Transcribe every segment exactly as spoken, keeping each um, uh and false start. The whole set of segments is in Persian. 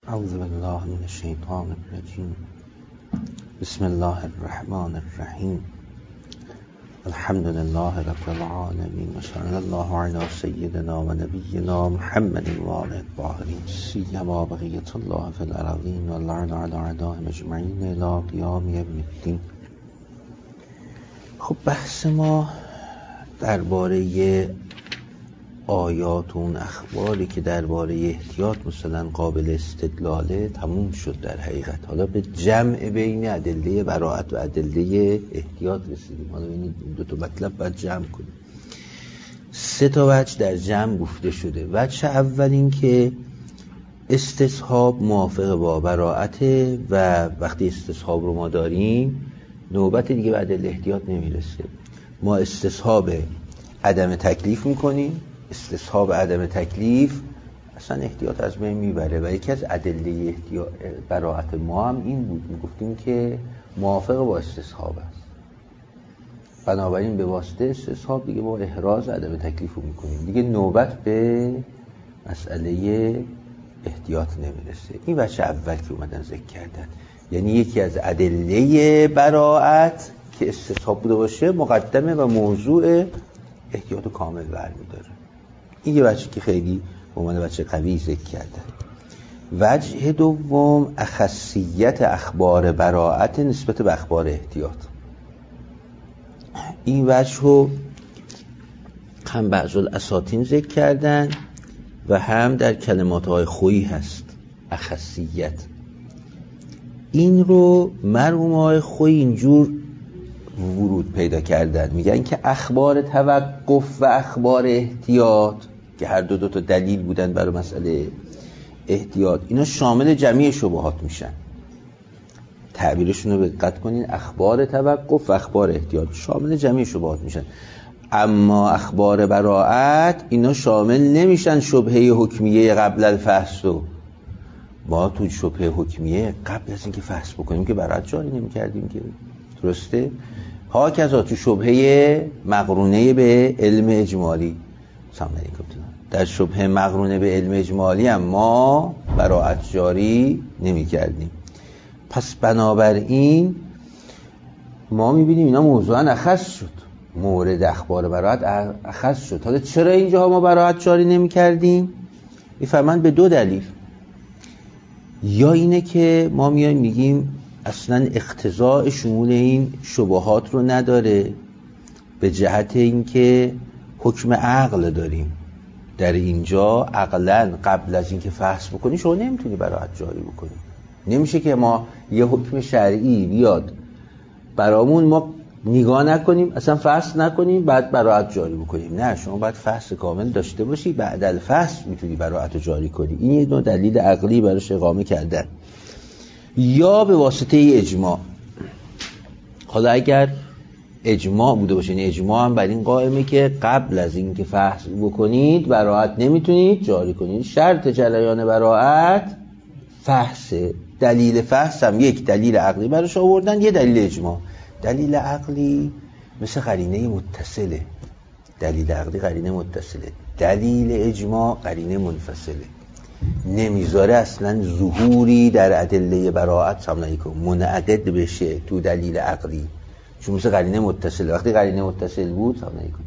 اعوذ بالله من الشیطان الرجیم. بسم الله الرحمن الرحیم. الحمد لله رب العالمین و صلی الله علی سیدنا و نبینا محمد و آله الطاهرین سیما بقیة الله فی الارضین و لعن علی اعدائهم اجمعین الی قیام یوم الدین. خب بحث ما درباره آیات و اون اخباری که درباره احتیاط مثلا قابل استدلاله تموم شد در حقیقت. حالا به جمع بین ادله براءت و ادله احتیاط رسیدیم. حالا این دو تا مطلب باید جمع کنیم. سه تا وجه در جمع گفته شده. وجه اول این که استصحاب موافق با براءت و وقتی استصحاب رو ما داریم نوبت دیگه به ادله احتیاط نمیرسه. ما استصحاب عدم تکلیف میکنیم. استصحاب عدم تکلیف اصلا احتیاط از بین میبره و یکی از ادله احتیاط براءت ما هم این بود، میگفتیم که موافق با استصحاب است. بنابراین به واسطه استصحاب دیگه با احراز عدم تکلیف رو میکنیم، دیگه نوبت به مسئله احتیاط نمیرسه. این بچه اول که اومدن ذکر کردن، یعنی یکی از ادله براءت که استصحاب بوده باشه مقدمه و موضوع احتیاط کامل برمیداره. این یه وجه که خیلی به عنوان بچه قوی ذکر کردن. وجه دوم اخصیت اخبار براءت نسبت به اخبار احتیاط. این وجه رو هم بعض الاساطین ذکر کردن و هم در کلمات های خویی هست اخصیت. این رو مرحوم های خویی اینجور ورود پیدا کردن، میگن که اخبار توقف و اخبار احتیاط که هر دو دو تا دلیل بودن برای مسئله احتیاط، اینا شامل جمعی شبهات میشن. تعبیرشون رو دقت کنین، اخبار توقف و اخبار احتیاط شامل جمعی شبهات میشن. اما اخبار براءت اینا شامل نمیشن شبهه حکمیه قبل الفحص. و ما تو شبهه حکمیه قبل از اینکه فحص بکنیم که براءت جاری نمی‌کردیم که، درسته؟ ها کذا تو شبهه مقرونه به علم اجمالی، سلام علیکم، در شبهه مقرونه به علم اجمالی هم ما براءت جاری نمی کردیم. پس بنابراین ما میبینیم اینا موضوعا اخص شد، مورد اخبار براءت اخص شد. حالا چرا اینجا ما براءت جاری نمی کردیم؟ میفرمند به دو دلیل. یا اینه که ما میایم میگیم اصلا اقتضاء شمول این شبهات رو نداره، به جهت اینکه حکم عقل داریم. در اینجا عقلا قبل از اینکه فحص بکنی شما نمیتونی براءت جاری بکنی. نمیشه که ما یه حکم شرعی بیاد برامون ما نگاه نکنیم، اصلا فحص نکنیم بعد براءت جاری بکنیم. نه، شما باید فحص کامل داشته باشی، بعد الفحص میتونی براءت جاری کنی. این یه نوع دلیل عقلی براش اقامه کردن. یا به واسطه اجماع. حالا اگر اجماع بوده باشه، این اجماع هم بر این قائمه که قبل از اینکه فحص بکنید براءت نمیتونید جاری کنید. شرط جریان براءت فحص. دلیل فحص هم یک دلیل عقلی براش آوردن، یه دلیل اجماع. دلیل عقلی مثل قرینه متصله. دلیل عقلی قرینه متصله، دلیل اجماع قرینه منفصله. نمیذاره اصلا ظهوری در ادله براءت سلام علیکم منعقد بشه تو دلیل عقلی، چون مثل قرینه متصل. وقتی قرینه متصل بود سلام علیکم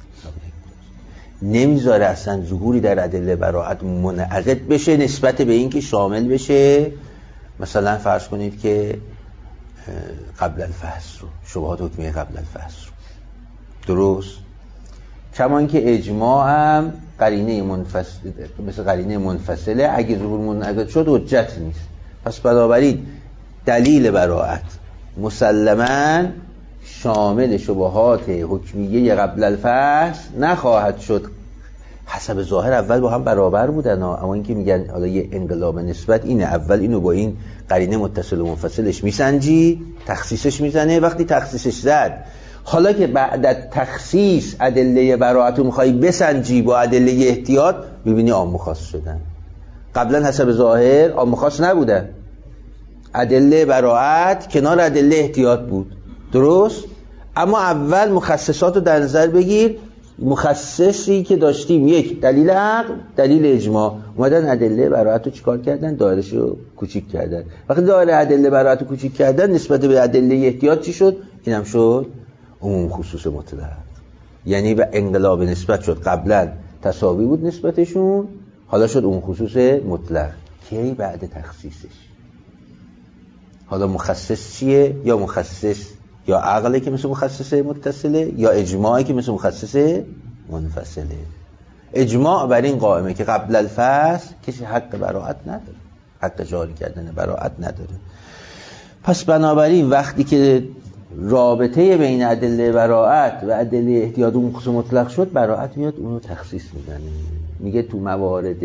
نمیذاره اصلا ظهوری در ادله براءت منعقد بشه نسبت به این که شامل بشه مثلا فرض کنید که قبل الفحص رو، شبهات حکمیه قبل الفحص رو، درست؟ کما اینکه اجماع هم قرینه منفصل مثل قرینه منفصله، اگه ظهور منعقد شد حجت نیست. پس بنابراین دلیل براءت مسلماً شامل شبهات حکمیه قبل الفحص نخواهد شد. حسب ظاهر اول با هم برابر بودن، اما اینکه میگن حالا یه انقلاب نسبت اینه، اول اینو با این قرینه متصل و منفصلش میسنجی، تخصیصش میزنه. وقتی تخصیصش زد، حالا که بعد از تخصیص ادله براءت رو میخوای بسنجی با ادله احتیاط، میبینی عام و خاص شدن. قبلا حسب ظاهر عام و خاص نبودن، ادله براءت کنار ادله احتیاط بود، درست؟ اما اول مخصصات رو در نظر بگیر. مخصصی که داشتیم یک دلیل عقل، دلیل اجماع. اومدن ادله براعت رو چیکار کردن؟ دایره‌اش رو کوچیک کردن. وقتی دایره ادله براعت رو کوچیک کردن نسبت به ادله احتیاط چی شد؟ اینم شد عموم خصوص مطلق. یعنی به انقلاب نسبت شد. قبلا تساوی بود نسبتشون، حالا شد عموم خصوص مطلق. کی؟ بعد تخصیصش. حالا مخصص چیه؟ یا مخصص یا عقلی که مثل مخصص متصله، یا اجماعی که مثل مخصص منفصله. اجماع بر این قائمه که قبل الفصل کسی حق براعت نداره، حق جاری کردن براعت نداره. پس بنابراین وقتی که رابطه بین ادله براعت و ادله احتیاط و خصوص مطلق شد، براعت میاد اونو تخصیص میزنه. میگه تو موارد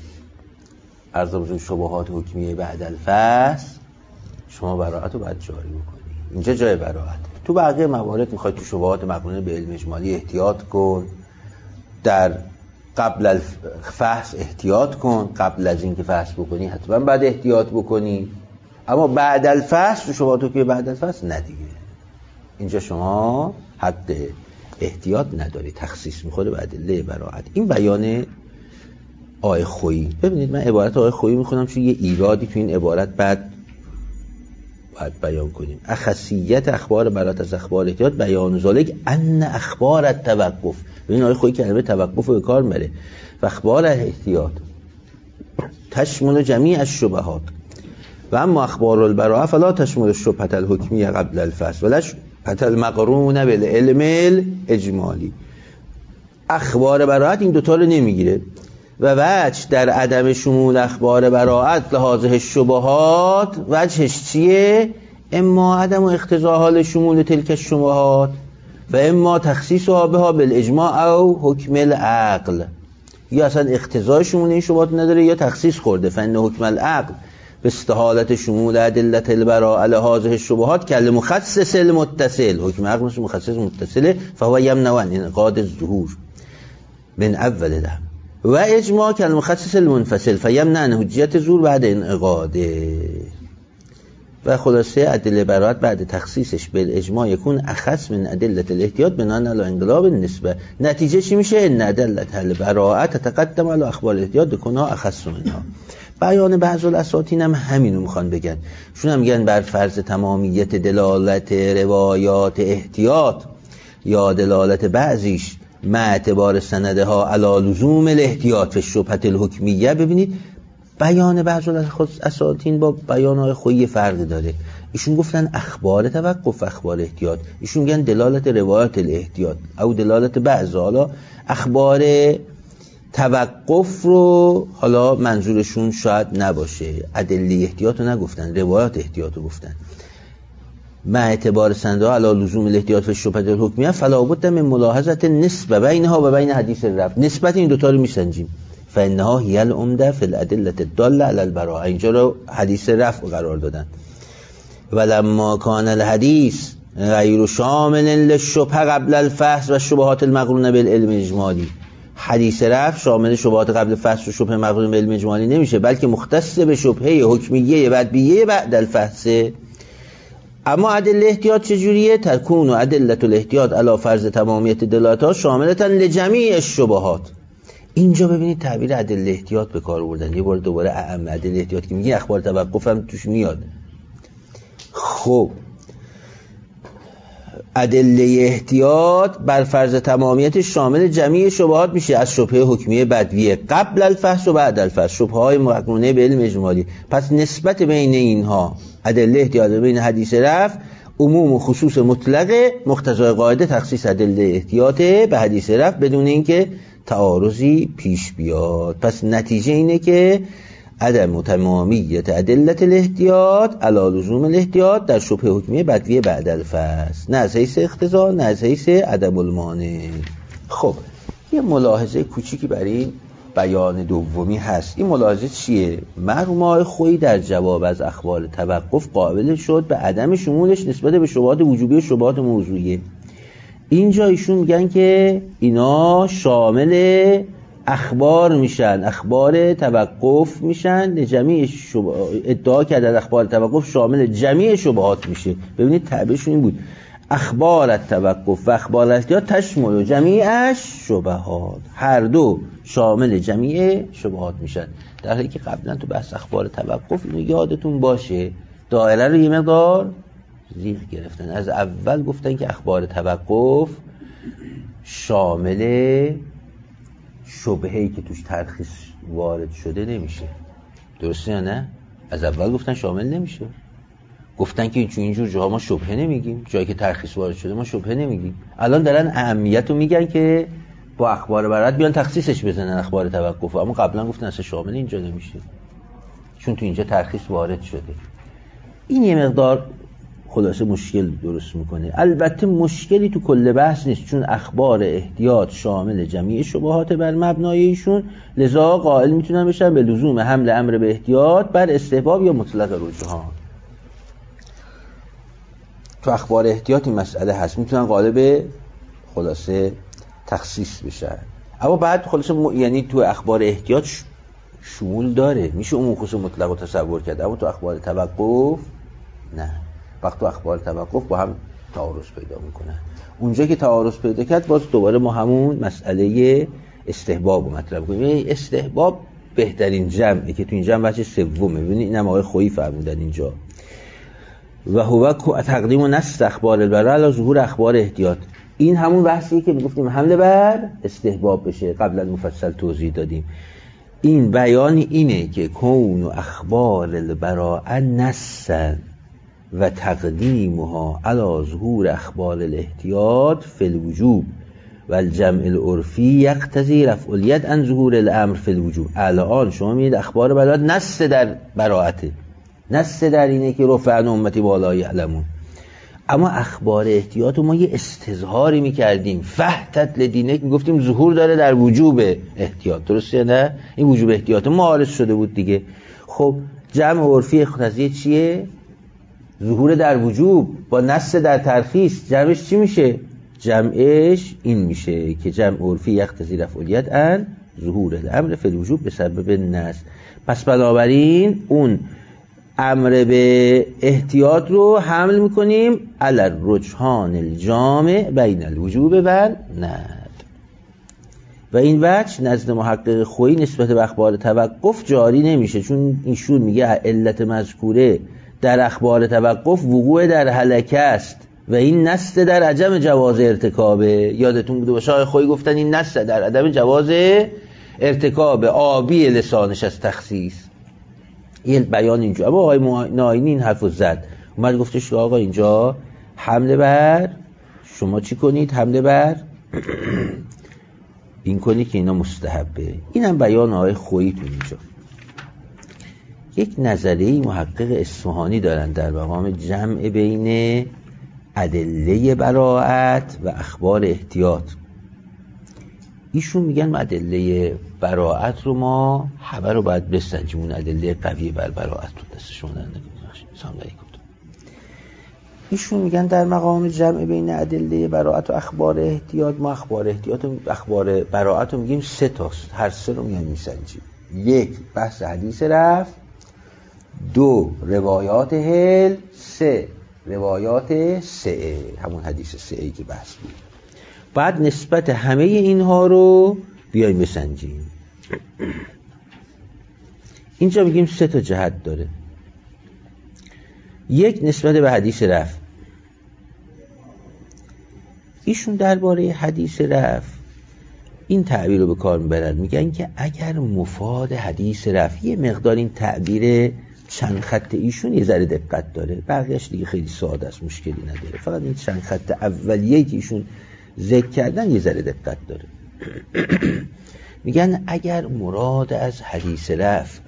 عرض بزرگ شبهات حکمیه بعد الفصل شما براعت رو باید جاری بکنی. اینجا جای براعت. تو بقیه موارد میخوای تو شبهات مقرونه به علم اجمالی احتیاط کن، در قبل الفحص احتیاط کن، قبل از اینکه فحص بکنی حتما بعد احتیاط بکنی، اما بعد الفحص تو شبهاتو که بعد الفحص ندیگه. اینجا شما حد احتیاط نداری، تخصیص میخوره به ادله براعت. این بیان آقای خویی. ببینید من عبارت آقای خویی میخونم چون یه ایرادی تو این عبارت بعد باید بیان کنیم. اخصیت اخبار براعت از اخبار احتیاط بیان ذالک ان اخبار التوقف. ببین آقای خویی کلمه توقف رو به کار میبره. و اخبار احتیاط تشمل جمیع الشبهات و اما اخبار البراءه فلا تشمل الشبهه الحکمیه قبل الفصل ولا شبهه المقرونه بالعلم الاجمالی. اخبار براءت این دوتا رو نمیگیره و وجه در عدم شمول اخبار براءت لحاظ الشبهات وجهش چیه؟ اما عدم اقتضاء حال شمول تلک الشبهات و اما تخصیصها بها بالاجماع او حکم العقل. یا اصلا اقتضاء شمول این شبهات نداره یا تخصیص خورده. فان حکم العقل به استحالت شمول ادله البراءه لحاظ الشبهات کل مخصص المتصل. حکم عقل مثل مخصص متصله فهو یمنع انعقاد الظهور من اول الامر و اجماع کل مخصص المنفصل فیمنع حجیت ظهور بعد انعقاده. و خلاصه ادله براءت بعد تخصیصش به اجماع یکون اخص من ادله الاحتیاط بناء علی انقلاب النسبه. نتیجه چی میشه؟ ان ادله البراءت تتقدم علی اخبار الاحتیاط بکنها اخص منها. بیان بعض الاساطین هم همینو میخوان بگن. شون هم میگن بر فرض تمامیت دلالت روایات احتیاط یا دلالت بعضیش مع اعتبار سنده ها علی لزوم الاحتیاط و شبهه الحکمیه. ببینید بیان بعض الاساطین با بیان های خویی فرق داره. ایشون گفتن اخبار توقف اخبار احتیاط، ایشون میگن دلالت روایات الاحتیاط او دلالت بعض. حالا اخبار توقف رو حالا منظورشون شاید نباشه، ادله احتیاط رو نگفتن، روایات احتیاط رو گفتن. مع اعتبار سنده علی لزوم الاحتیاط و شبهه الحکمیه فلا بد من ملاحظه نسبه بینها و بین حدیث رفع. نسبت این دوتا رو میسنجیم. فانها هی العمده فی الادله الداله علی البراءه. اینجا رو حدیث رفع قرار دادن. ولما کان الحدیث غیر شامل للشبهه قبل الفحص و شبهات المقرونه بالعلم الاجمالی. حدیث رفع شامل شبهات قبل فحص و شبهه مقرونه بالعلم اجمالی نمیشه، بلکه مختص به شبهه حکمیه بدیهیه بعد الفحص. اما ادله احتیاط چجوریه؟ تکون و ادله الاحتیاط علی فرض تمامیت دلالت‌ها شاملتاً لجمیع الشبهات. اینجا ببینید تعبیر ادله احتیاط به کار بردن. یه بار دوباره اعم ادله احتیاط که میگه اخبار توقف هم توش میاد. خب ادله احتیاط بر فرض تمامیت شامل جمیع شبهات میشه، از شبهه حکمیه بدویه قبل الفحص و بعد الفحص، شبهه های مقرونه به علم اجمالی. پس نسبت بین اینها ادله احتیاط بین حدیث رفع عموم و خصوص مطلقه، مقتضای قاعده تخصیص ادله احتیاط به حدیث رفع بدون اینکه تعارضی پیش بیاد. پس نتیجه اینه که عدم تمامیت ادله الاحتیاط علی لزوم الاحتیاط در شبهه حکمیه بدویه بعد الفحص، نه از حیث اقتضا نه از حیث عدم المانع. خب یه ملاحظه کوچیکی برای این بیان دومی هست. این ملاحظه چیه؟ مرحوم آقای خویی در جواب از اخبار توقف قابل شد به عدم شمولش نسبت به شبهات وجوبی و شبهات موضوعیه. اینجا ایشون میگن که اینا شامل اخبار میشن، اخبار توقف میشن، جمیع شبهات ادعا کردن اخبار توقف شامل جمیع شبهات میشه. ببینید تعبیرشون این بود اخبار التوقف و اخبار الاحتیاط تشمل جمیع شبهات، هر دو شامل جمیع شبهات میشن. در حالی که قبلا تو بحث اخبار توقف اینو یادتون باشه دایره رو یه مقدار زیغ گرفتن. از اول گفتن که اخبار توقف شامل شبهه‌ای که توش ترخیص وارد شده نمیشه. درسته یا نه؟ از اول گفتن شامل نمیشه. گفتن که چون اینجور جاها ما شبهه نمیگیم، جایی که ترخیص وارد شده ما شبهه نمیگیم. الان دارن اهمیت رو میگن که با اخبار برات بیان تخصیصش بزنن اخبار توقف، اما قبلا گفتن اصلا شامل اینجا نمیشه چون تو اینجا ترخیص وارد شده. این یه مقدار خلاصه مشکل درست میکنه. البته مشکلی تو کل بحث نیست، چون اخبار احتیاط شامل جمعی شبهات بر مبنای ایشون، لذا قائل میتونن بشن به لزوم حمل امر به احتیاط بر استحباب یا مطلق رجحان. تو اخبار احتیاط این مسئله هست، میتونن قائل به خلاصه تخصیص بشن. اما بعد خلاصه م... یعنی تو اخبار احتیاط ش... شمول داره، میشه عموم خصوص مطلق رو تصور کرد، اما تو اخبار توقف نه. وقت تو اخبار توقف با هم تعارض پیدا میکنن. اونجا که تعارض پیدا کرد باز دوباره ما همون مسئله استحباب رو مطرح کنیم. یعنی استحباب بهترین جمعه که تو این جمع بچه سومه. ببینید اینم آقای خویی فرمودن اینجا و هو تقدیم و نص اخبار البراء علی ظهور اخبار احتیاط. این همون بحثیه که میگفتیم حمله بر استحباب بشه، قبلا مفصل توضیح دادیم. این بیان اینه که کون و اخبار البراء نصن و تقدیمها علی ظهور اخبار الاحتیاط فی الوجوب و الجمع العرفی یقتضی رفع الید عن ظهور الامر فی الوجوب. الان شما میید اخبار براءت نص در براءته، نص در اینه که رفع عن امتی بالا یعلمون. اما اخبار احتیاط ما یه استظهاری میکردیم فحتت لدینه، میگفتیم ظهور داره در وجوب احتیاط. درسته نه؟ این وجوب احتیاط معارض شده بود دیگه. خب جمع عرفی قضیه چیه؟ ظهور در وجوب با نص در ترخیص. جمعش چی میشه؟ جمعش این میشه که جمع عرفی یقتضی رفع الید عن ظهور الامر فی الوجوب به سبب نص. پس بنابراین اون امر به احتیاط رو حمل میکنیم علی الرجحان الجامع بین الوجوب و ند. و این وجه نزد محقق خویی نسبت به اخبار توقف جاری نمیشه، چون ایشون میگه علت مذکوره در اخبار توقف وقوع در هلکه است و این نص در عدم جواز ارتکابه. یادتون بوده باشه آقای خویی گفتن این نص در عدم جواز ارتکاب، آبی لسانش از تخصیص. این بیان اینجا. اما آقای ناینی این حرفو زد، اومد گفتش که آقا اینجا حمله بر شما چی کنید؟ حمله بر این کنید که اینا مستحبه. اینم بیان آقای خویی تو اینجا. یک نظریه محقق اصفهانی دارن در مقام جمع بین ادله براءت و اخبار احتیاط. ایشون میگن ادله براءت رو ما همه رو باید بسنجیم، اون ادله قوی بر براءت رو دست شما در نگاه. ایشون میگن در مقام جمع بین ادله براءت و اخبار احتیاط ما اخبار احتیاط و اخبار براءت رو میگیم سه تاست، هر سه رو میان میسنجیم. یک بحث حدیث رفع، دو روایات هل، سه روایات سعه، همون حدیث سعه که بحث بود. بعد نسبت همه اینها رو بیایم بسنجیم. اینجا میگیم سه تا جهت داره. یک نسبت به حدیث رفع. ایشون درباره حدیث رفع این تعبیر رو به کار میبرن، میگن که اگر مفاد حدیث رفع، یه مقدار این تعبیر چند خط ایشون یه ذره دقت داره، بقیه‌اش دیگه خیلی ساده است، مشکلی نداره، فقط این چند خط اولیه‌ای که ایشون ذکر کردن یه ذره دقت داره. میگن اگر مراد از حدیث رفع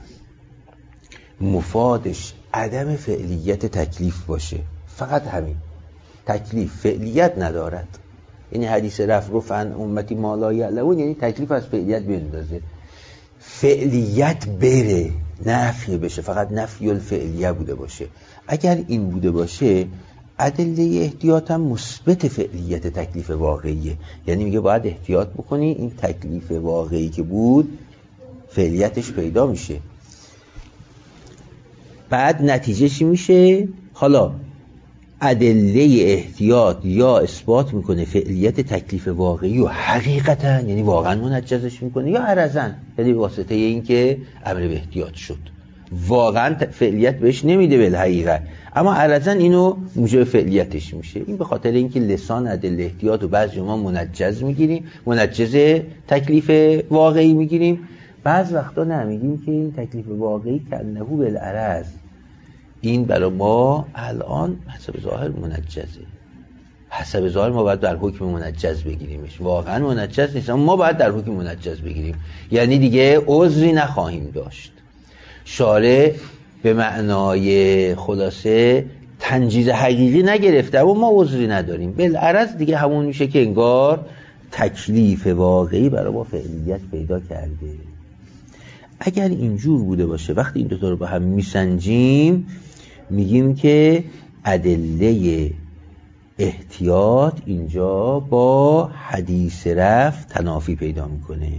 مفادش عدم فعلیت تکلیف باشه، فقط همین، تکلیف فعلیت ندارد، یعنی حدیث رفع رفع عن امتی ما لا یعلمون، یعنی تکلیف از فعلیت بندازه، فعلیت بره، نفی بشه، فقط نفی الفعلیه بوده باشه. اگر این بوده باشه ادله احتیاط هم مثبت فعلیت تکلیف واقعیه، یعنی میگه باید احتیاط بکنی این تکلیف واقعی که بود فعلیتش پیدا میشه. بعد نتیجه چی میشه؟ حالا ادله احتیاط یا اثبات میکنه فعلیت تکلیف واقعی و حقیقتا یعنی واقعا منجزش میکنه، یا عرضاً یعنی واسطه این که امر به احتیاط شد واقعا فعلیت بهش نمیده به حقیقت، اما عرضاً اینو موجب فعلیتش میشه. این به خاطر اینکه لسان ادله احتیاط و بعضی ما منجز میگیریم، منجز تکلیف واقعی میگیریم، بعض وقتا نمیگیم که این تکلیف واقعی کنه بالعرض، این برای ما الان حسب ظاهر منجزه، حسب ظاهر ما باید در حکم منجز بگیریمش، واقعا منجز نیست اما ما باید در حکم منجز بگیریم، یعنی دیگه عذری نخواهیم داشت. شارع به معنای خلاصه تنجیز حقیقی نگرفته اما ما عذری نداریم، بالعرض دیگه همون میشه که انگار تکلیف واقعی برای ما فعلیت پیدا کرده. اگر اینجور بوده باشه وقتی این دوتا رو با هم میسنجیم میگیم که ادله احتیاط اینجا با حدیث رفع تنافی پیدا میکنه.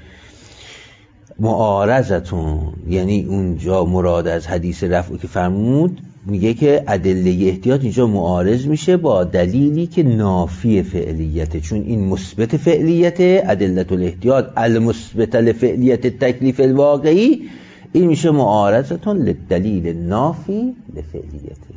معارضتون یعنی اونجا مراد از حدیث رفع که فرمود میگه که ادله احتیاط اینجا معارض میشه با دلیلی که نافی فعلیته، چون این مثبت فعلیته، ادله الاحتیاط المثبت لفعلیت تکلیف الواقعی، این میشه معارضتون لدلیل نافی لفعلیته،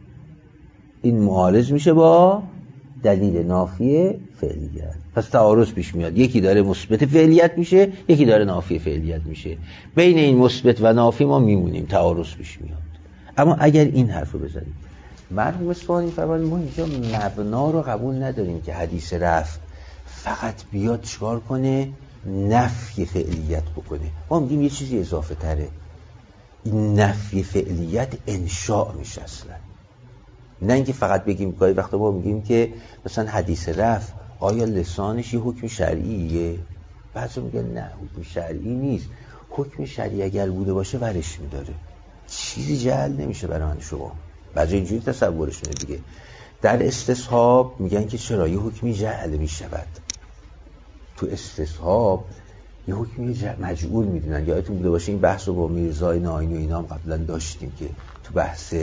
این معارض میشه با دلیل نافی فعلیت، پس تعارض پیش میاد، یکی داره مثبت فعلیت میشه یکی داره نافی فعلیت میشه، بین این مثبت و نافی ما میمونیم، تعارض پیش میاد. اما اگر این حرف رو بزنیم مرحوم اصفهانی فرمودن ما اینجا مبنا رو قبول نداریم که حدیث رفع فقط بیاد چکار کنه نفی فعلیت بکنه، ما میگیم یه چیزی اضافه تره، این نفی فعلیت انشاء میشه اصلا، نه اینکه فقط بگیم گاهی وقتا ما میگیم که مثلا حدیث رفع آیا لسانش یه حکم شرعیه، بعضی میگن نه حکم شرعی نیست، حکم شرعی اگر بوده باشه ورش میداره، چیزی جعل نمیشه برای من شما، بعضی اینجوری تصورشونه دیگه. در استصحاب میگن که چرا یه حکمی جعل میشود، تو استصحاب یه حکمی مجعول میدونن، یادتون بوده باشه این بحث رو با میرزای ناینی و اینا هم قبلا داشتیم که تو بحث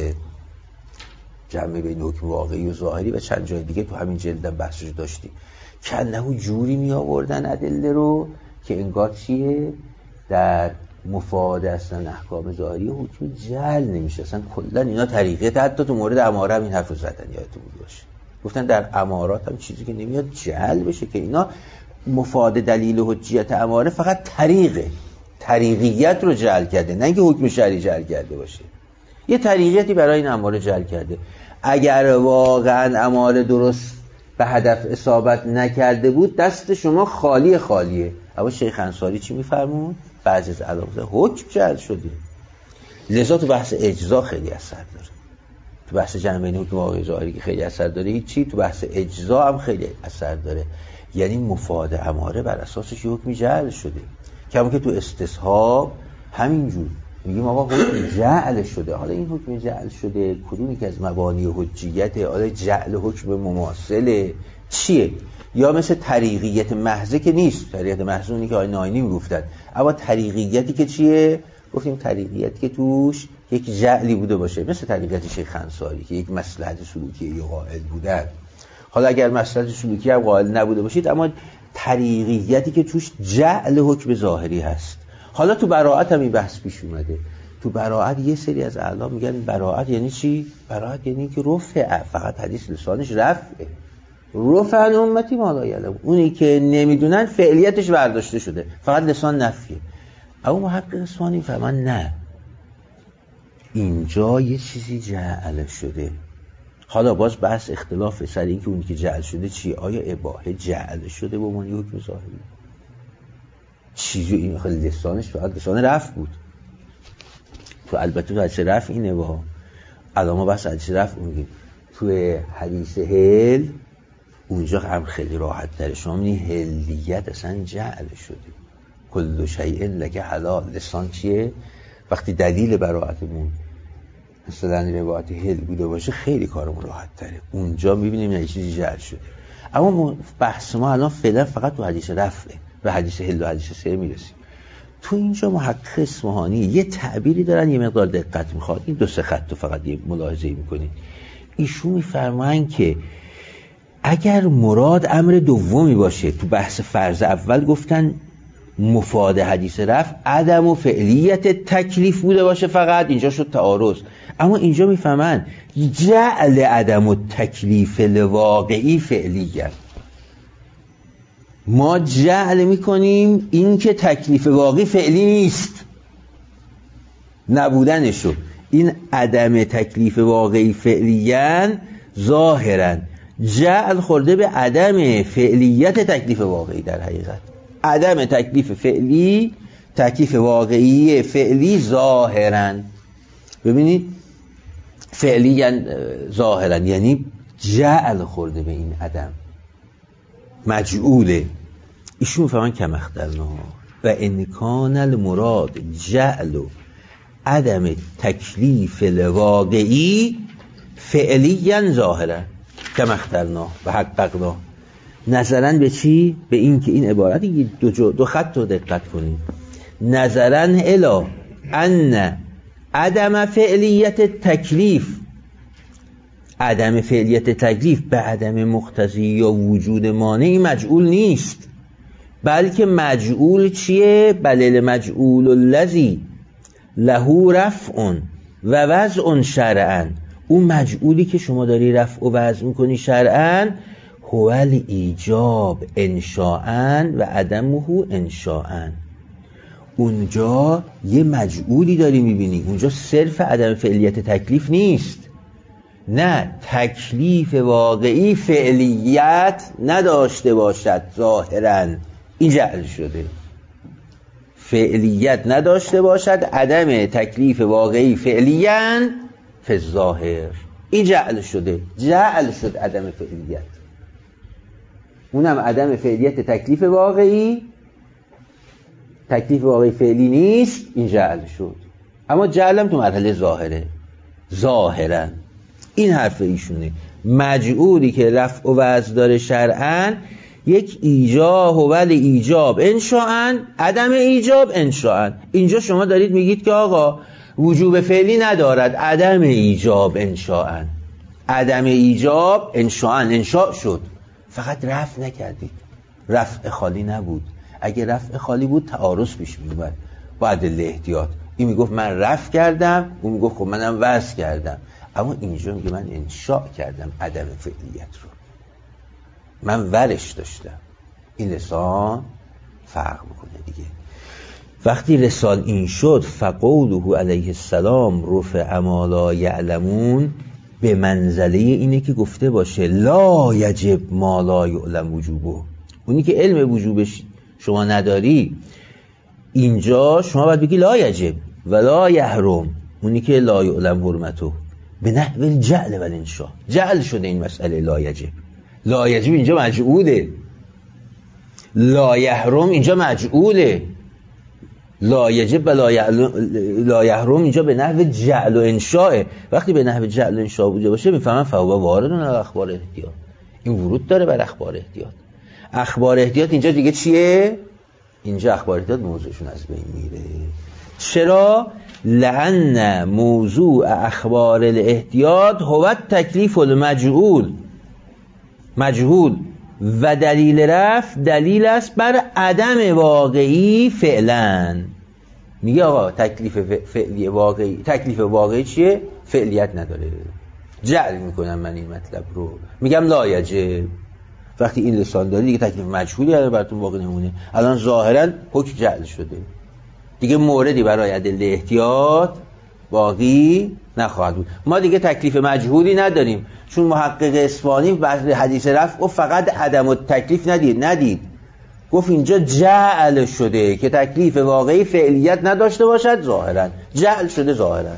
جمع بین حکم واقعی و ظاهری و چند جای دیگه تو همین جلدم بحثش داشتیم که انهو جوری می آوردن ادله رو که انگار چیه در مفاد اصلا احکام ظاهری حکم جعل نمیشه، اصلا کلا اینا طریقه، حتی تو مورد اماره هم این حرف رو زدن یادتون باشه، گفتن در امارات هم چیزی که نمیاد جعل بشه که اینا مفاد دلیل حجیت اماره فقط طریقه، طریقیت رو جعل کرده، نه اینکه حکم شرعی جعل کرده باشه، یه طریقیتی برای این اماره جعل کرده. اگر واقعا اماره درست به هدف اصابت نکرده بود دست شما خالی خالیه. اما شیخ انصاری چی میفرمون؟ بعضی از علامات حکم جعل شده، لذا تو بحث اجزا خیلی اثر داره، تو بحث جمع بین حکم واقعی ظاهری که خیلی اثر داره هیچی، تو بحث اجزا هم خیلی اثر داره، یعنی مفاد اماره بر اساسش حکم جعل شده، کما که تو استصحاب همینجور میگیم آقا حکم جعل شده. حالا این حکم جعل شده کدومی که از مبانی حجیته، حالا جعل حکم مماثله چیه؟ یا مثل طریقیت محضه که نیست، طریقیت محضه اونی که آقای ناینی میگفتن، اما طریقیتی که چیه؟ گفتیم طریقیتی که توش یک جعلی بوده باشه، مثل طریقیت شیخ انصاری که یک مصلحت سلوکی قائل بودن. حالا اگر مصلحت سلوکی هم قائل نبوده باشید اما طریقیتی که توش جعل حکم ظاهری هست. حالا تو براءت هم این بحث پیش اومده، تو براءت یه سری از اعلام میگن براءت یعنی چی؟ براءت یعنی که رفع، فقط حدیث لسانش رفعه، رفع عن امتی ما لا یعلم، اونی که نمیدونن فعلیتش برداشته شده، فقط لسان نفیه. اما محقق اصفهانی فهمن نه، اینجا یه چیزی جعل شده. حالا باز بحث اختلاف سر این که اونی که جعل شده چی؟ آیا اباحه جعل شده با معنی حکم ظاهری؟ چیزی این خیلی لسانش فقط لسان رفع بود. تو البته تو حدیث رفع اینه با علامه بحث حدیث رفع میگیم، تو حدیث هل اونجا هم خیلی راحت تره، شما می‌بینی هلیت اصلا جعل شده، کل شیء لک حلال، لسان چیه؟ وقتی دلیل براءتمون مثلا روایت هل بوده باشه خیلی کارمون راحت تره، اونجا می‌بینیم یه چیزی جعل شده. اما بحث ما الان فعلا فقط تو حدیث رفعه، به حدیث هل و حدیث سه میرسیم. تو اینجا محقق اصفهانی یه تعبیری دارن یه مقدار دقت میخواد، این دو سه خط رو فقط یه ملاحظه میکنید. ایشون میفرمایند که اگر مراد امر دومی باشه، تو بحث فرض اول گفتن مفاد حدیث رفع عدم و فعلیت تکلیف بوده باشه، فقط اینجا شد تعارض. اما اینجا میفهمن جعل عدم و تکلیف لواقعی فعلیت، ما جعل میکنیم این که تکلیف واقعی فعلی نیست، نبودنشو، این عدم تکلیف واقعی فعلیاً ظاهراً جعل خورده به عدم فعلیت تکلیف واقعی. در حقیقت عدم تکلیف فعلی، تکلیف واقعی فعلی ظاهراً، ببینید فعلی ظاهراً یعنی جعل خورده به این عدم، مجعوله. ایشون فهمن کم اخترنا و انکان المراد جعل و عدم تکلیف الواقعی فعلیا ظاهرا کم اخترنا و حققنا. نظرا به چی؟ به این که این عبارت دو, دو خط رو دقت کنید. نظرا الی ان عدم فعلیت تکلیف، عدم فعلیت تکلیف به عدم مقتضی یا وجود مانعی مجعول نیست، بلکه مجعول چیه؟ بل مجعول الذی له رفع و وضع شرعا، اون مجعولی که شما داری رفع و وضع میکنی شرعا، هو الایجاب انشاءا و عدمه انشاءا. اونجا یه مجعولی داری میبینی، اونجا صرف عدم فعلیت تکلیف نیست، نه تکلیف واقعی فعلیت نداشته باشد ظاهرا، این جعل شده. فعلیت نداشته باشد، عدم تکلیف واقعی فعلیاً فی الظاهر، این جعل شده. جعل شد عدم فعلیت، اونم عدم فعلیت تکلیف واقعی، تکلیف واقعی فعلی نیست، این جعل شد. اما جعلم تو مرحله ظاهره، ظاهرا. این حرف ایشونه، مجعولی که رفع و وضع داره شرعاً، یک ایجاب و ولی ایجاب انشاءً، عدم ایجاب انشاءً. اینجا شما دارید میگید که آقا وجوب فعلی ندارد، عدم ایجاب انشاءً، عدم ایجاب انشاءً انشاء شد، فقط رفع نکردید، رفع خالی نبود. اگه رفع خالی بود تعارض پیش میومد با ادله احتیاط، این میگفت من رفع کردم، اون میگفت خب منم وضع کردم. اما اینجا میگه من انشاء کردم عدم فعلیت رو، من ورش داشتم. این لسان فرق میکنه دیگه. وقتی رسال این شد، فقوله علیه السلام رفع ما لا یعلمون، به منزله اینه که گفته باشه لا یجب ما لا یعلم وجوبه، اونی که علم وجوبش شما نداری، اینجا شما باید بگی لا یجب و لا یحرم، اونی که لا یعلم حرمته، به نحو الجعل و الانشاء. جعل شده این مسئله لا یجب. لا یجب اینجا مجعوله، لا یحرم اینجا مجعوله، لا یجب و لا یحرم اینجا به نحو جعل و انشاء. وقتی به نحو جعل و انشاء بوده باشه میفهمن فهو وارد علی اخبار احتیاط، این ورود داره بر اخبار احتیاط. اخبار احتیاط اینجا دیگه چیه؟ اینجا اخبار احتیاط موضوعشون از بین میره. چرا؟ لأن موضوع اخبار الاحتیاط هو تکلیف المجهول، مجهول و دلیل رفع دلیل است بر عدم واقعی فعلا. میگه آقا تکلیف فعلی واقعی، تکلیف واقعی چیه؟ فعلیت نداره. جعل میکنم من این مطلب رو، میگم لا یجب. وقتی این لسان داری دیگه تکلیف مجهولی الان براتون واقع نمونه، الان ظاهرا حکم جعل شده، دیگه موردی برای ادله احتیاط باقی نخواهد بود. ما دیگه تکلیف مجهولی نداریم، چون محقق اصفهانی بعد حدیث رفع فقط عدم و تکلیف ندید ندید گفت اینجا جعل شده که تکلیف واقعی فعلیت نداشته باشد ظاهرا، جعل شده ظاهرا.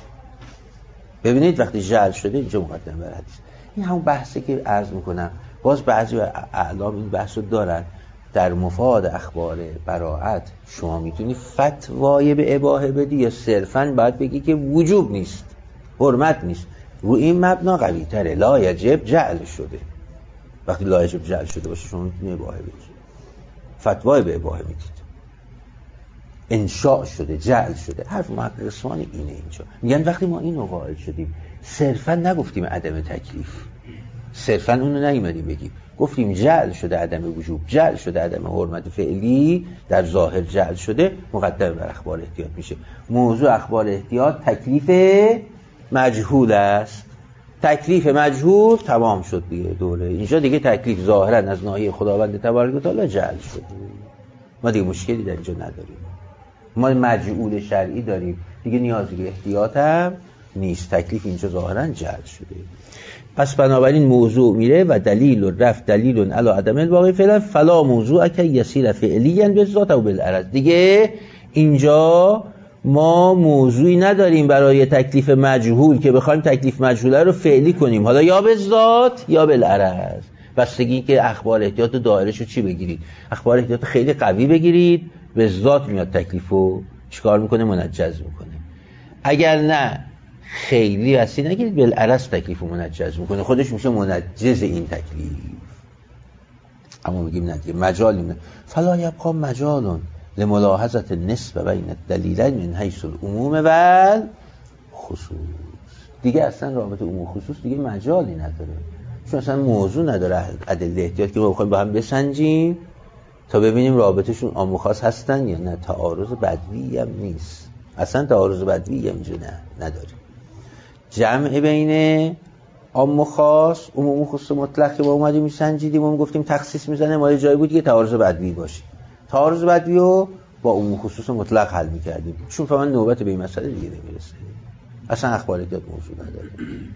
ببینید وقتی جعل شده اینجا مقدمه بر حدیث. این همون بحثی که عرض میکنم، باز بعضی اعلام این بحثو دارن. در مفاد اخبار براءت شما میتونی فتوای به اباحه بدی یا صرفاً باید بگی که وجوب نیست، حرمت نیست. رو این مبنا قوی تره. لا یجب جعل شده، وقتی لا یجب جعل شده باشه شما میتونی اباحه بدی، فتوای به اباحه میدید. انشاء شده، جعل شده. حرف محقق اصفهانی اینه. اینجا میگن وقتی ما اینو قائل شدیم صرفا نگفتیم عدم تکلیف، صرفا اونو نیومدیم بگیم، گفتیم جعل شده عدم وجوب، جعل شده عدم حرمت فعلی، در ظاهر جعل شده، مقدم بر اخبار احتیاط میشه. موضوع اخبار احتیاط تکلیف مجهول است. تکلیف مجهول تمام شد دیگه دوره. اینجا دیگه تکلیف ظاهرا از ناحیه خداوند تبارک و تعالی جعل شد. ما دیگه مشکلی در اینجا نداریم. ما مجعول شرعی داریم دیگه، نیازی به احتیاط هم نیست. تکلیف اینجا ظاهرا جعل شده. پس بنابراین موضوع میره و دلیل و رفع دلیل علی عدم الواقع فعلا فلا موضوع که یسیر فعلیاً به ذات او بالعرض. دیگه اینجا ما موضوعی نداریم برای تکلیف مجهول که بخوایم تکلیف مجهوله رو فعلی کنیم، حالا یا به ذات یا بالعرض. بستگی که اخبار احتیاط دایره‌ش رو چی بگیرید. اخبار احتیاط خیلی قوی بگیرید، به ذات میاد تکلیفو چیکار میکنه؟ منجز میکنه. اگر نه خیلی هستی نگیرید، بالعرض تکلیفو منجز میکنه، خودش میشه منجز این تکلیف. اما میگیم نه دیگه مجال نیست. فلا یبقى مجال لملاحظه النسبه بین الدلیلین من حیث العموم و خصوص. دیگه اصلا رابطه عموم خصوص دیگه مجالی نداره، چون اصلا موضوع نداره ادله احتیاط که ما بخوایم با هم بسنجیم تا ببینیم رابطهشون عام و خاص هستن یا نه. تعارض بدوی هم نیست، اصلا تعارض بدوی هم اینجا نه نداریم. جمع بین عام و خاص، عموم و خصوص مطلق که با اومدیم میسنجیدیم و گفتیم تخصیص میزنه، ما یه جایی بود که تعارض بدوی باشه، تعارض بدوی رو با عموم و خصوص مطلق حل میکردیم، چون فهمن نوبت به این مسئله دیگه نمیرسه، اصلا اخبار احتیاط موضوع نداره.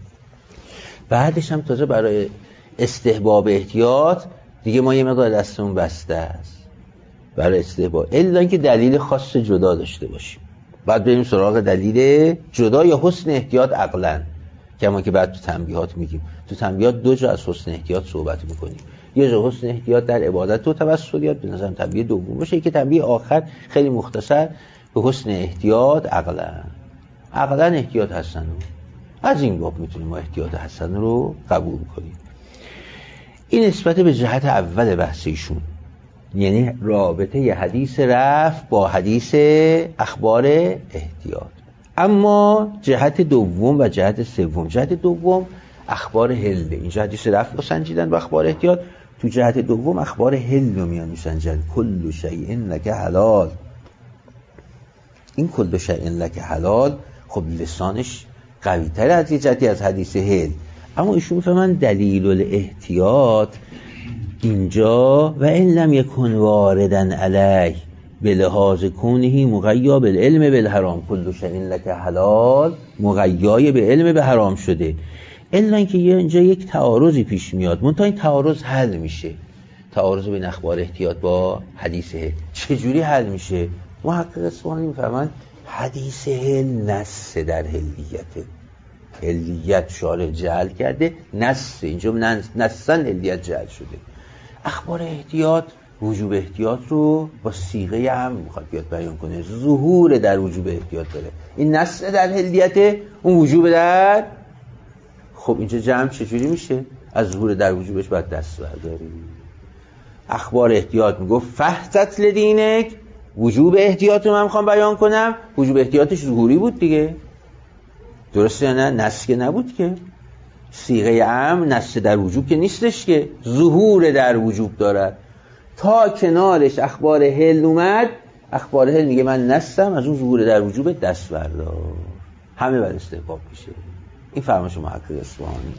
بعدش هم تازه برای استحباب احتیاط دیگه ما یه مقدار دستمون بسته است برای استحباب، الا اینکه دلیل خاص جدا داشته باشیم. بعد بریم سراغ دلیل جدا یا حسن احتیاط عقلاً، کما که بعد تو تنبیهات میگیم. تو تنبیهات دو جا از حسن احتیاط صحبت میکنیم، یه جا حسن احتیاط در عبادت و توسلیات، به نظرم تنبیه دوم باشه، که تنبیه آخر خیلی مختصر به حسن احتیاط عقلاً. عقلاً احتیاط حسن رو از این باب میتونیم ما احتیاط حسن رو قبول کنیم. این نسبت به جهت اول بحثیشون، یعنی رابطه ی حدیث رفع با حدیث اخبار احتیاط. اما جهت دوم و جهت سوم، جهت دوم اخبار حل، اینجا حدیث رفع رو سنجیدن با اخبار احتیاط، تو جهت دوم اخبار حل رو میان میسنجن. کل شیء لک حلال. این کل شیء لک حلال خب لسانش قوی تر از یه جهتی از حدیث حل، اما ایشون میفهمن دلیل الاحتیاط اینجا و این لم یکن واردن علیه به لحاظ کونه مغیا بالعلم بالحرام. کل شیء لک حلال مغیای به علم به حرام شده، الا اینکه اینجا یک تعارضی پیش میاد، منتها این تعارض حل میشه. تعارض بین اخبار احتیاط با حدیث حل چجوری حل میشه؟ محقق اصفهانی میفهمن حدیث حل نص در حلیته، حلیت شارع جعل کرده، نص اینجا نصا حلیت جعل شده. اخبار احتیاط وجوب احتیاط رو با صیغه هم میخواد بیاد بیان کنه، ظهور در وجوب احتیاط داره، این نص در حلیت، اون وجوب در. خب اینجا جمع چجوری میشه؟ از ظهور در وجوبش باید دست برداری. اخبار احتیاط میگفت فحتت لدینک، وجوب احتیاط رو من میخوام بیان کنم، وجوب احتیاطش ظهوری بود دیگه، درسته یا نه؟ نص که نبود که، صیغه عام نص در وجوب که نیستش که، ظهور در وجوب داره. تا کنارش اخبار حل اومد، اخبار حل میگه من نصم، از اون ظهور در وجوب دست بردار، همه بر استحباب میشه. این فرمایش محقق اصفهانی.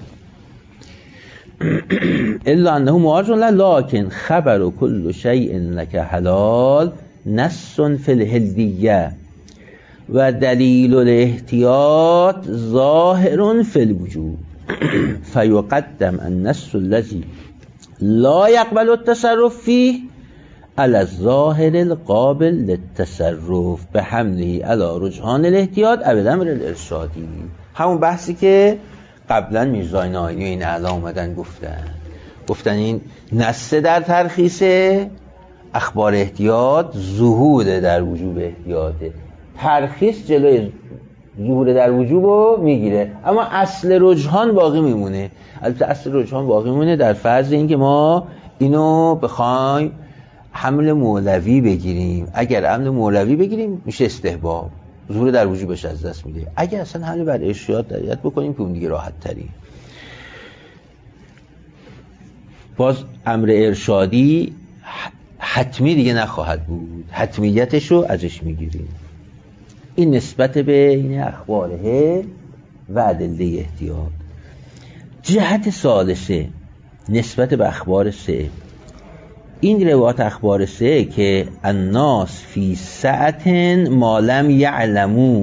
الا انه معارض لكن خبر كل شيء لك حلال نص في الحلیه و دلیل الاحتیاط ظاهر فی الوجوب فیقدم النص الذي لا يقبل التصرف فيه على الظاهر القابل للتصرف بحمله على رجحان الاحتیاط او الامر الارشادی. همون بحثی که قبلا میرزای ناینی این اعلا اومدن گفتن گفتن این نص در ترخیص اخبار احتیاط، ظهور در وجوب احتیاطه. ترخیص جلوی ظهور در وجوب رو میگیره، اما اصل رجحان باقی میمونه. البته اصل رجحان باقی میمونه در فرض اینکه ما اینو بخوایم حمل مولوی بگیریم، اگر حمل مولوی بگیریم میشه استحباب، ظهور در وجوبش از دست میده. اگر اصلا حمل بر ارشاد دریت بکنیم که اون دیگه راحت تری. باز امر ارشادی حتمی دیگه نخواهد بود، حتمیتش رو ازش میگیریم. این نسبت به این اخباره و ادله احتیاط. جهت ثالثه نسبت به اخبار سه، این روایات اخبار سه که الناس فی سعت ما لم یعلمو،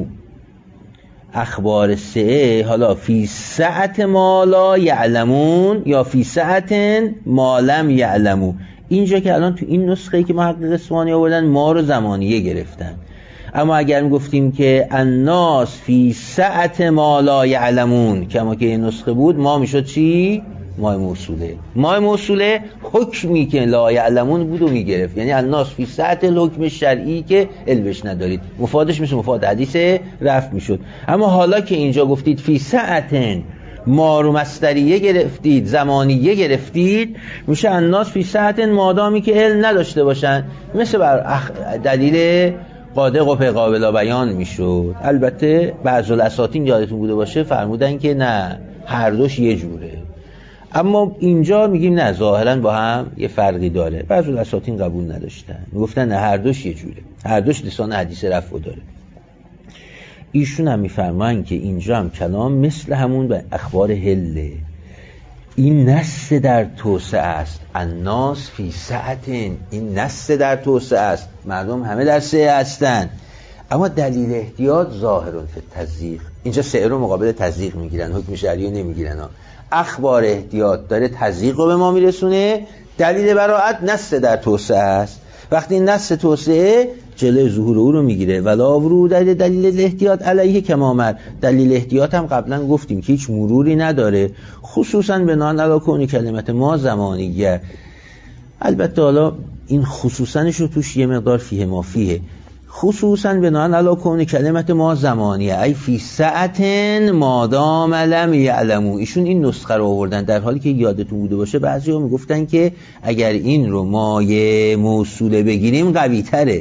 اخبار سه حالا فی سعت ما لا یعلمون یا فی سعت ما لم یعلمو، اینجا که الان تو این نسخه‌ای که محقق اصفهانی آوردن ما رو زمانیه گرفتن، اما اگر میگفتیم که الناس فی سعت ما لا یعلمون کما که این نسخه بود، ما میشد چی؟ ما موصوله. ما موصوله حکمی که لا یعلمون بود و میگرفت، یعنی الناس فی سعت الحکم شرعی که علمش ندارید، مفادش مثل مفاد حدیث رفع میشد. اما حالا که اینجا گفتید فی سعت ما رو مصدریه گرفتید، زمانیه گرفتید، میشه الناس فی سعت مادامی که علم نداشته باشن، مثل بر اخ... دلیل قادق و قابل بیان میشد. البته بعض الاساطین یادتون بوده باشه فرمودن که نه، هر دوش یه جوره، اما اینجا میگیم نه، ظاهرا با هم یه فرقی داره. بعض الاساطین قبول نداشتن، میگفتن نه، هر دوش یه جوره، هر دوش لسان حدیث رفع داره. ایشون هم میفرمان که اینجا هم کلام مثل همون به اخبار هله، این نص در توسعه است. الناس فی سعت، این نص در توسعه است، مردم همه در سعه هستن، اما دلیل احتیاط ظاهرون فی تضییق، اینجا سعه رو مقابل تضییق میگیرن، حکم شرعی نمیگیرن. اخبار احتیاط داره تضییق رو به ما میرسونه، دلیل براءت نص در توسعه است. وقتی این نص توسعه جلوی ظهور او رو میگیره، ولا ورود دلیل احتیاط علیه کمامر، دلیل احتیاط هم قبلا گفتیم که هیچ مروری نداره، خصوصا بناء علی کون کلمت ما زمانیه. البته حالا این خصوصاش رو توش یه مقدار فیه ما فیه، خصوصا بناء علی کون کلمت ما زمانیه ای فی سعت مادام لم یعلمو. ایشون این نسخه رو آوردن، در حالی که یادتون بوده باشه بعضی‌ها میگفتن که اگر این رو مایه موصوله بگیریم قوی تره،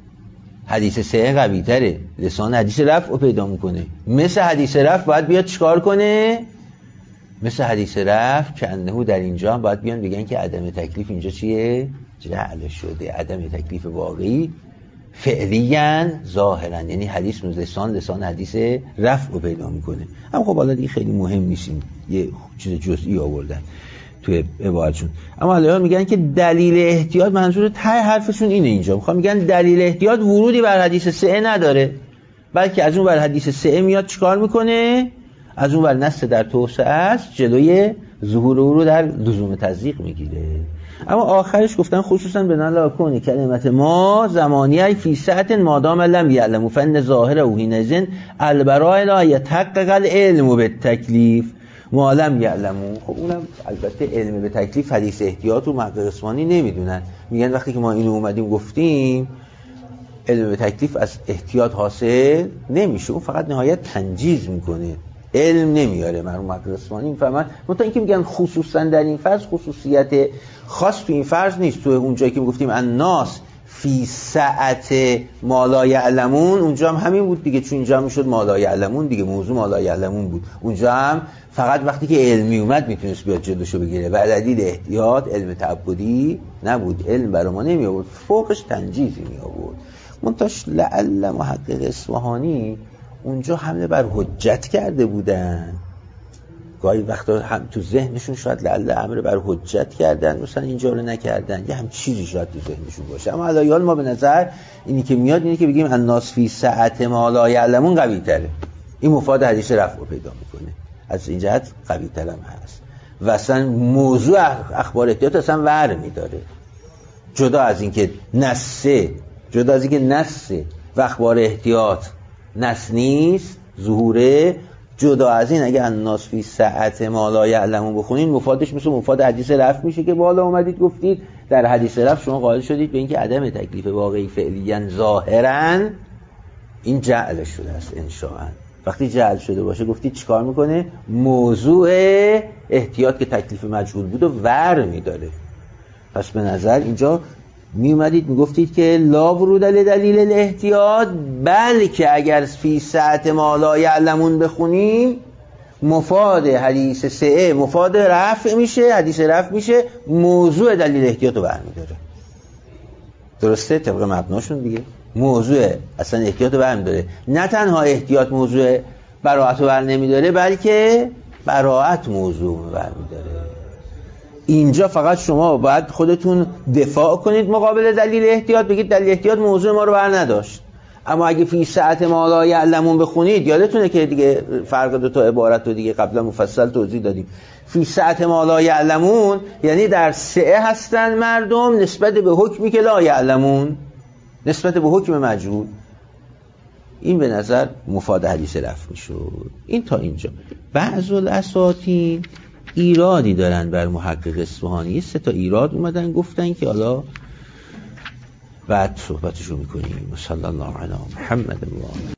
حدیث سه قوی تره، لسان حدیث رفع رو پیدا میکنه. مثل حدیث رفع باید بیاد چیکار کنه؟ مثل حدیث رفع که انه در اینجا هم باید بیان بگن که عدم تکلیف اینجا چیه؟ جعل شده، عدم تکلیف واقعی فعلیاً ظاهراً، یعنی حدیث لسان لسان حدیث رفع رو پیدا میکنه. اما خب حالا دیگه خیلی مهم نیستیم، یه چیز جزئی آوردن توی عبارتشون. اما حالا میگن که دلیل احتیاط، منظور ته حرفشون اینه، اینجا میخوام میگن دلیل احتیاط ورودی بر حدیث سه نداره، بلکه از اون بر حدیث سه میاد چیکار میکنه؟ از اون بر نص در توسعه است، جلوی ظهور او رو در لزوم تضییق میگیره. اما آخرش گفتن خصوصا به نال کون کلمت ما زمانیه فی سعت مادام لم یعلمو فن ظاهر او حینئذ البراء لا یتحقق العلم بالتکلیف ما لم یعلمو. خب اونم البته علم به تکلیف حدیث احتیاط و محقق اصفهانی نمیدونن، میگن وقتی که ما اینو اومدیم گفتیم علم به تکلیف از احتیاط حاصل نمیشه، اون فقط نهایت تنجیز میکنه، علم نمیاره. مرحوم محقق اصفهانی میفهمن. منتها اینکه میگن خصوصا در این فرض، خصوصیت خاص تو این فرض نیست. تو اون جایی که میگفتیم الناس فی سعت ما لا یعلمون، اونجا هم همین بود دیگه، چون اینجا میشد ما لا یعلمون دیگه، موضوع ما لا یعلمون بود. اونجا هم فقط وقتی که علمی اومد میتونست بیاد جلوشو بگیره و دلیل احتیاط علم تعبدی نبود، علم برای ما نمی آورد، فوقش تنجیزی می آورد. منتاش لعل محقق اصفهانی اونجا حمله بر حجت کرده بودن، گاهی وقتا هم تو ذهنشون شاید لعل امر بر حجت کردن، مثلا اینجا رو نکردن، یه هم چیزی شاید تو ذهنشون باشه. اما علایال ما به نظر اینی که میاد اینی که بگیم الناس فی سعت ما لا یعلمون قوی تره، این مفاد حدیث رفع رو پیدا میکنه، از این جهت قوی تر هم هست و اصلا موضوع اخبار احتیاط اصلا ور میداره، جدا از این که نسه جدا از این که نسه و اخبار احتیاط نس نیست ظهوره، جدا از این اگه الناس فی سعت ما لا یعلمون بخونین مفادش مثل مفاد حدیث رفع میشه که بالا اومدید گفتید در حدیث رفع شما قائل شدید به اینکه عدم تکلیف واقعی فعلیاً ظاهراً این جعل شده است انشاءاً. وقتی جعل شده باشه گفتید چیکار میکنه؟ موضوع احتیاط که تکلیف مجهول بود و ور میداره. پس به نظر اینجا می اومدید میگفتید که لا ورود لدلیل الاحتیاط، بلکه اگر فی ساعت ما لا یعلمون بخونیم مفاد حدیث سه مفاد رفع میشه، حدیث رفع میشه، موضوع دلیل احتیاط رو برمیداره. درسته؟ طبق مبناشون دیگه موضوع اصلا احتیاط رو برمیداره. نه تنها احتیاط موضوع براءت رو بر نمیداره، بلکه براءت موضوع رو برمیداره. اینجا فقط شما باید خودتون دفاع کنید مقابل دلیل احتیاط، بگید دلیل احتیاط موضوع ما رو بر نداشت. اما اگه فی ساعت ما لا یعلمون بخونید، یادتونه که دیگه فرق دو تا عبارت رو دیگه قبلا مفصل توضیح دادیم. فی ساعت ما لا یعلمون یعنی در سعه هستن مردم نسبت به حکمی که لا یعلمون، نسبت به حکم مجهول. این به نظر مفاد حدیث رفع میشد. این تا اینجا. بعض الاساطین ایرادی دارن بر محقق اصفهانی، سه تا ایراد اومدن گفتن که حالا بعد صحبتشو میکنیم. صلی الله علی محمد.